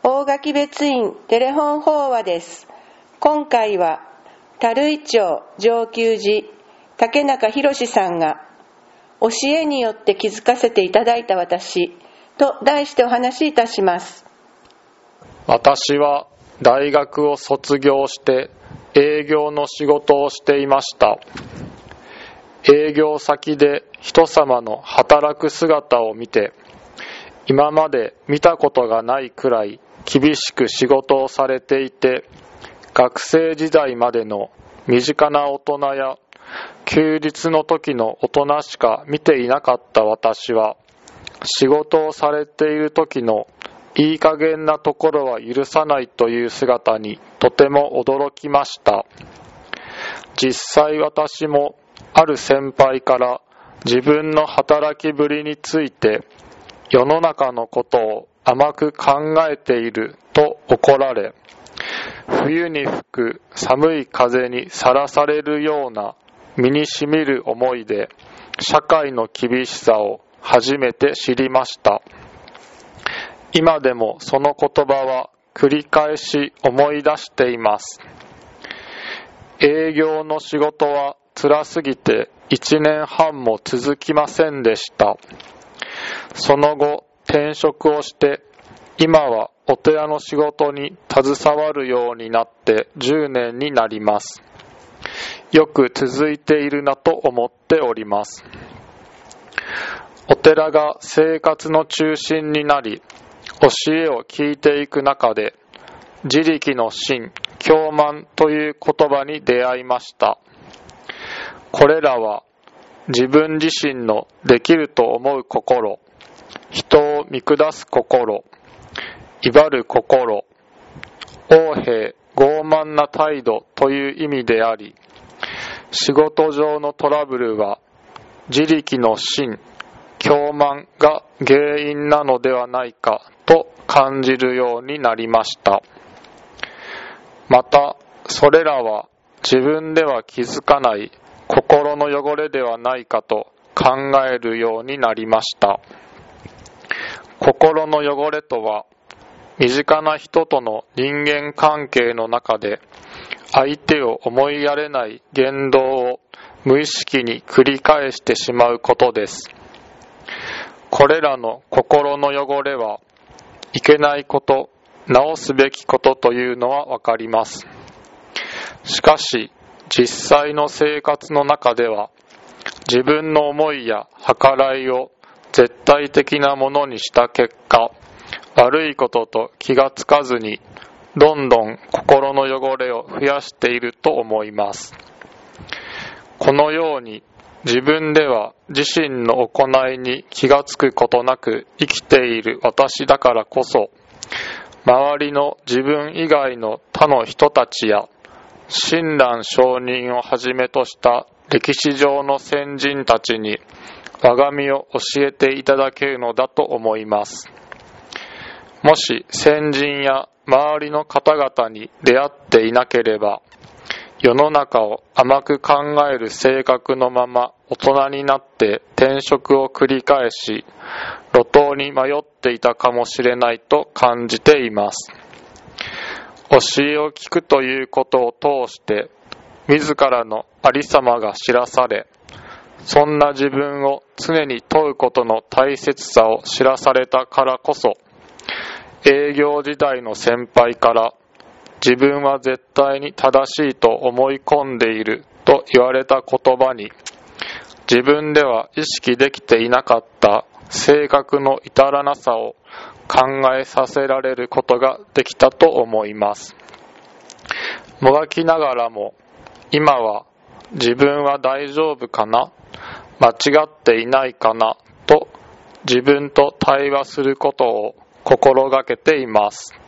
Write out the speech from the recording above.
大垣別院テレフォン法話です。今回は樽井町上級寺竹中博さんが教えによって気づかせていただいた私と題してお話しいたします。 私は大学を卒業して営業の仕事をしていました。営業先で人様の働く姿を見て、今まで見たことがないくらい厳しく仕事をされていて、学生時代までの身近な大人や休日の時の大人しか見ていなかった私は、仕事をされている時のいい加減なところは許さないという姿にとても驚きました。実際私もある先輩から自分の働きぶりについて世の中のことを甘く考えていると怒られ、冬に吹く寒い風にさらされるような身にしみる思いで社会の厳しさを初めて知りました。今でもその言葉は繰り返し思い出しています。営業の仕事は辛すぎて1年半も続きませんでした。その後転職をして今はお寺の仕事に携わるようになって10年になります。よく続いているなと思っております。お寺が生活の中心になり、教えを聞いていく中で、自力の心、狂慢という言葉に出会いました。これらは自分自身のできると思う心、人を見下す心、威張る心、横柄傲慢な態度という意味であり、仕事上のトラブルは自力の心、狂慢が原因なのではないかと感じるようになりました。また、それらは自分では気づかない心の汚れではないかと考えるようになりました。心の汚れとは、身近な人との人間関係の中で相手を思いやれない言動を無意識に繰り返してしまうことです。これらの心の汚れはいけないこと、直すべきことというのはわかります。しかし実際の生活の中では自分の思いや計らいを絶対的なものにした結果、悪いことと気がつかずにどんどん心の汚れを増やしていると思います。このように自分では自身の行いに気がつくことなく生きている私だからこそ、周りの自分以外の他の人たちや親鸞上人をはじめとした歴史上の先人たちに我が身を教えていただけるのだと思います。もし先人や周りの方々に出会っていなければ、世の中を甘く考える性格のまま大人になって転職を繰り返し、路頭に迷っていたかもしれないと感じています。教えを聞くということを通して、自らのありさまが知らされ、そんな自分を常に問うことの大切さを知らされたからこそ、営業時代の先輩から自分は絶対に正しいと思い込んでいると言われた言葉に、自分では意識できていなかった性格の至らなさを考えさせられることができたと思います。もがきながらも、今は自分は大丈夫かな、間違っていないかなと自分と対話することを心がけています。